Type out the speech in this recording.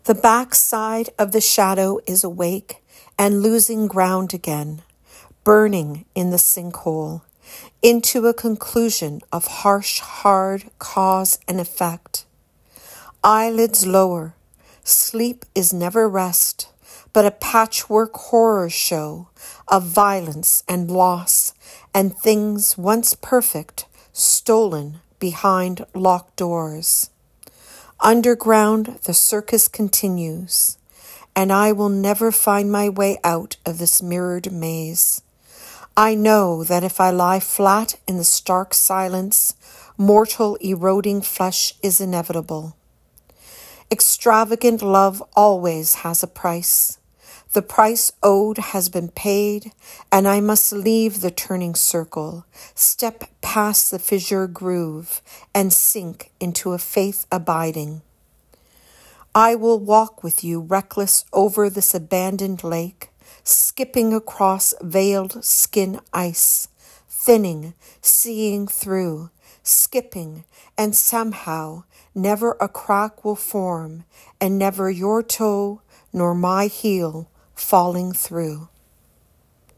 The backside of the shadow is awake and losing ground again, burning in the sinkhole, into a conclusion of harsh, hard cause and effect. Eyelids lower, sleep is never rest, but a patchwork horror show of violence and loss and things once perfect stolen behind locked doors. Underground, the circus continues, and I will never find my way out of this mirrored maze. I know that if I lie flat in the stark silence, mortal eroding flesh is inevitable. Extravagant love always has a price. The price owed has been paid, and I must leave the turning circle, step past the fissure groove, and sink into a faith abiding. I will walk with you reckless over this abandoned lake, skipping across veiled skin ice, thinning, seeing through, skipping, and somehow never a crack will form, and never your toe nor my heel falling through.